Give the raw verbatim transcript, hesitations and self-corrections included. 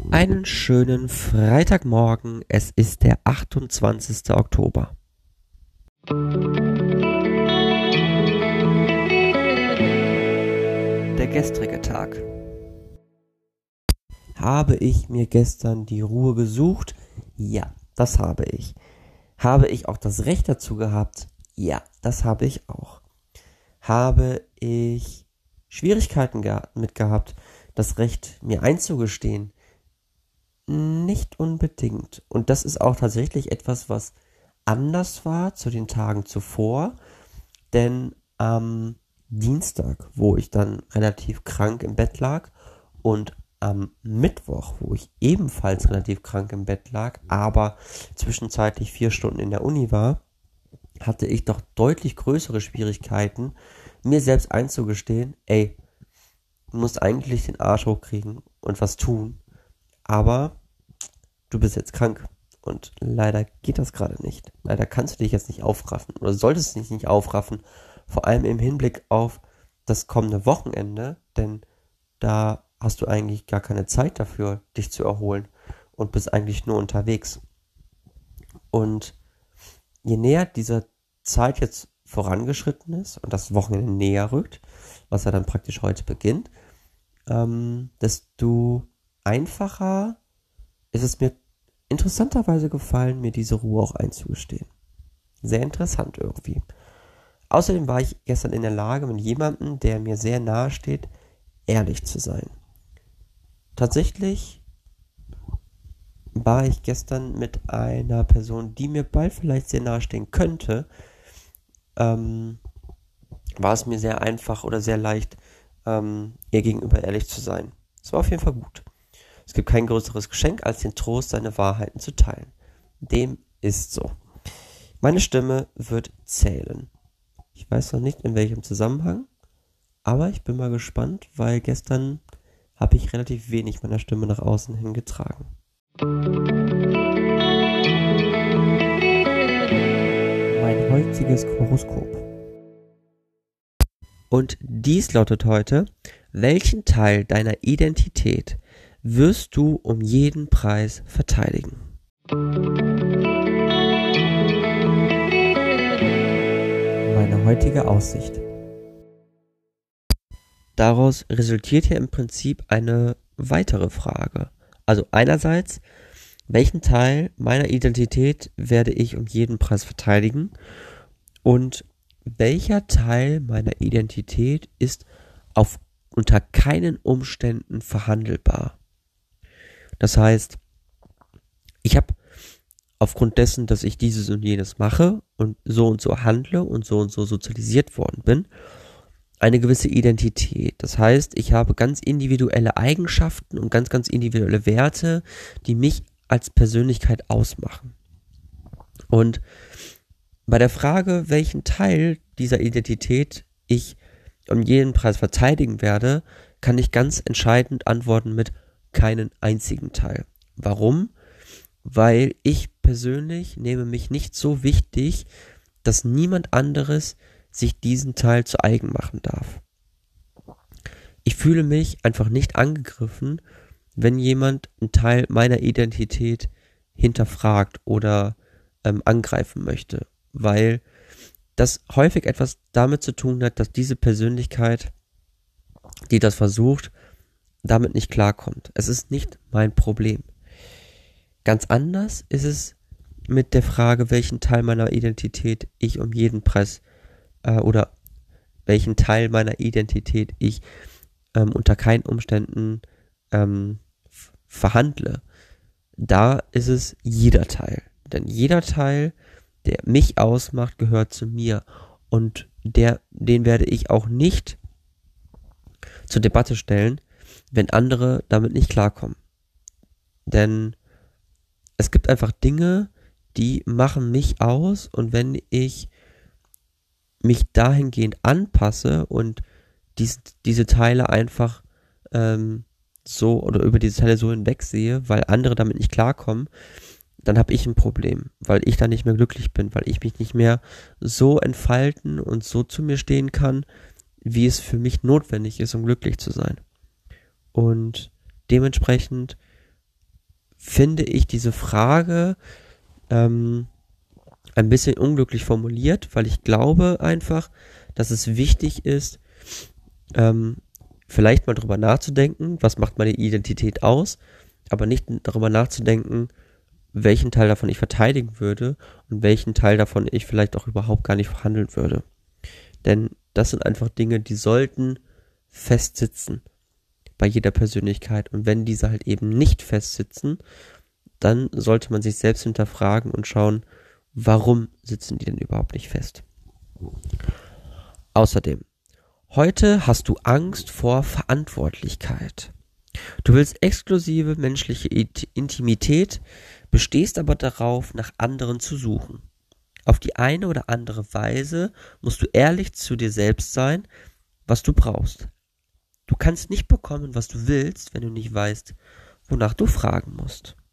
Einen schönen Freitagmorgen, es ist der achtundzwanzigste Oktober. Der gestrige Tag. Habe ich mir gestern die Ruhe gesucht? Ja, das habe ich. Habe ich auch das Recht dazu gehabt? Ja, das habe ich auch. Habe ich Schwierigkeiten geha- mit gehabt, das Recht mir einzugestehen? Nicht unbedingt. Und das ist auch tatsächlich etwas, was anders war zu den Tagen zuvor. Denn am Dienstag, wo ich dann relativ krank im Bett lag, und am Mittwoch, wo ich ebenfalls relativ krank im Bett lag, aber zwischenzeitlich vier Stunden in der Uni war, hatte ich doch deutlich größere Schwierigkeiten, mir selbst einzugestehen, ey, du musst eigentlich den Arsch hochkriegen und was tun, aber du bist jetzt krank und leider geht das gerade nicht. Leider kannst du dich jetzt nicht aufraffen oder solltest dich nicht aufraffen, vor allem im Hinblick auf das kommende Wochenende, denn da hast du eigentlich gar keine Zeit dafür, dich zu erholen und bist eigentlich nur unterwegs. Und je näher diese Zeit jetzt vorangeschritten ist und das Wochenende näher rückt, was ja dann praktisch heute beginnt, ähm, desto einfacher ist es mir interessanterweise gefallen, mir diese Ruhe auch einzugestehen. Sehr interessant irgendwie. Außerdem war ich gestern in der Lage, mit jemandem, der mir sehr nahe steht, ehrlich zu sein. Tatsächlich war ich gestern mit einer Person, die mir bald vielleicht sehr nahe stehen könnte, ähm, war es mir sehr einfach oder sehr leicht, ähm, ihr gegenüber ehrlich zu sein. Es war auf jeden Fall gut. Es gibt kein größeres Geschenk, als den Trost, seine Wahrheiten zu teilen. Dem ist so. Meine Stimme wird zählen. Ich weiß noch nicht, in welchem Zusammenhang, aber ich bin mal gespannt, weil gestern habe ich relativ wenig meiner Stimme nach außen hin getragen. Mein heutiges Horoskop. Und dies lautet heute: Welchen Teil deiner Identität wirst du um jeden Preis verteidigen? Meine heutige Aussicht. Daraus resultiert ja im Prinzip eine weitere Frage. Also einerseits, welchen Teil meiner Identität werde ich um jeden Preis verteidigen? Und welcher Teil meiner Identität ist auf unter keinen Umständen verhandelbar? Das heißt, ich habe aufgrund dessen, dass ich dieses und jenes mache und so und so handle und so und so sozialisiert worden bin, eine gewisse Identität. Das heißt, ich habe ganz individuelle Eigenschaften und ganz, ganz individuelle Werte, die mich als Persönlichkeit ausmachen. Und bei der Frage, welchen Teil dieser Identität ich um jeden Preis verteidigen werde, kann ich ganz entscheidend antworten mit keinen einzigen Teil. Warum? Weil ich persönlich nehme mich nicht so wichtig, dass niemand anderes sich diesen Teil zu eigen machen darf. Ich fühle mich einfach nicht angegriffen, wenn jemand einen Teil meiner Identität hinterfragt oder ähm, angreifen möchte, weil das häufig etwas damit zu tun hat, dass diese Persönlichkeit, die das versucht, damit nicht klarkommt. Es ist nicht mein Problem. Ganz anders ist es mit der Frage, welchen Teil meiner Identität ich um jeden Preis äh, oder welchen Teil meiner Identität ich ähm, unter keinen Umständen ähm, f- verhandle. Da ist es jeder Teil. Denn jeder Teil, der mich ausmacht, gehört zu mir. Und der, den werde ich auch nicht zur Debatte stellen, wenn andere damit nicht klarkommen. Denn es gibt einfach Dinge, die machen mich aus, und wenn ich mich dahingehend anpasse und dies, diese Teile einfach ähm, so oder über diese Teile so hinwegsehe, weil andere damit nicht klarkommen, dann habe ich ein Problem, weil ich dann nicht mehr glücklich bin, weil ich mich nicht mehr so entfalten und so zu mir stehen kann, wie es für mich notwendig ist, um glücklich zu sein. Und dementsprechend finde ich diese Frage ähm, ein bisschen unglücklich formuliert, weil ich glaube einfach, dass es wichtig ist, ähm, vielleicht mal drüber nachzudenken, was macht meine Identität aus, aber nicht darüber nachzudenken, welchen Teil davon ich verteidigen würde und welchen Teil davon ich vielleicht auch überhaupt gar nicht verhandeln würde. Denn das sind einfach Dinge, die sollten festsitzen bei jeder Persönlichkeit. Und wenn diese halt eben nicht festsitzen, dann sollte man sich selbst hinterfragen und schauen, warum sitzen die denn überhaupt nicht fest. Außerdem, heute hast du Angst vor Verantwortlichkeit. Du willst exklusive menschliche Intimität, bestehst aber darauf, nach anderen zu suchen. Auf die eine oder andere Weise musst du ehrlich zu dir selbst sein, was du brauchst. Du kannst nicht bekommen, was du willst, wenn du nicht weißt, wonach du fragen musst.